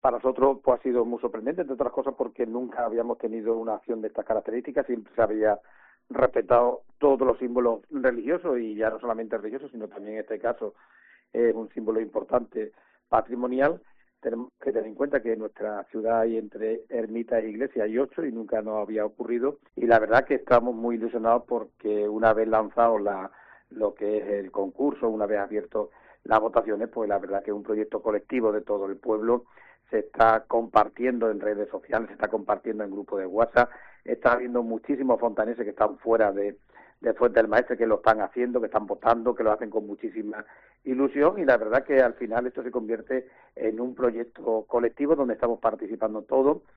Para nosotros pues ha sido muy sorprendente, entre otras cosas porque nunca habíamos tenido una acción de estas características, siempre se había respetado todos los símbolos religiosos y ya no solamente religiosos, sino también en este caso es un símbolo importante patrimonial. Tenemos que tener en cuenta que en nuestra ciudad hay entre ermitas e iglesias hay 8 y nunca nos había ocurrido, y la verdad que estamos muy ilusionados porque una vez lanzado lo que es el concurso, una vez abierto las votaciones, pues la verdad que es un proyecto colectivo de todo el pueblo, se está compartiendo en redes sociales, se está compartiendo en grupos de WhatsApp, está habiendo muchísimos fontaneses que están fuera de Fuente del Maestre, que lo están haciendo, que están votando, que lo hacen con muchísima ilusión, y la verdad que al final esto se convierte en un proyecto colectivo donde estamos participando todos